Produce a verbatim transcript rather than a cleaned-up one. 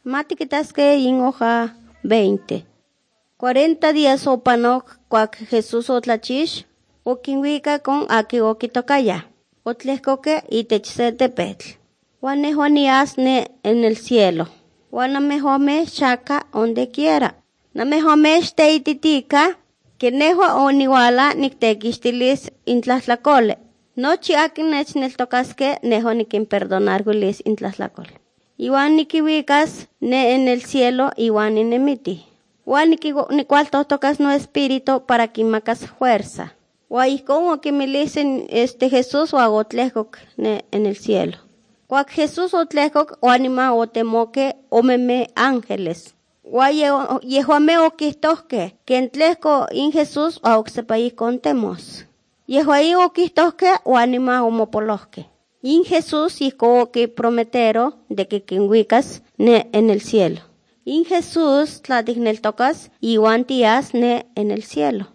Matiquitasque in hoja veinte. Cuarenta días opanoc cuac Jesús otlachish, oquinhuica con aki oquitocaya. Otlehcoque itech se tepetl. Juan nejuanias ne en el cielo. Juan namehome chaca donde quiera. Namehome teititica, que nehua oniwala nictequistilis intlatlacole. Nochi akin nechneltocasque nehua niquin perdonargulis intlatlacole. Iwan niquihuicas ne en el cielo iwan inemiti. Juan nicualtohtocas no espíritu para quimacas fuerza. Juan icon oquimilis este Jesús oagotlecoc ne en el cielo. Cuac Jesús otlecoc oanima otemoque omeme ángeles. Juan yehuame oquistosque que entleco in Jesús oaocsepais contemos. Yehuai oquistosque oanima omopolosque. In Jesús ico que prometero de que quinhuicas ne en el cielo. In Jesús tlatigneltocas iwan tías ne en el cielo.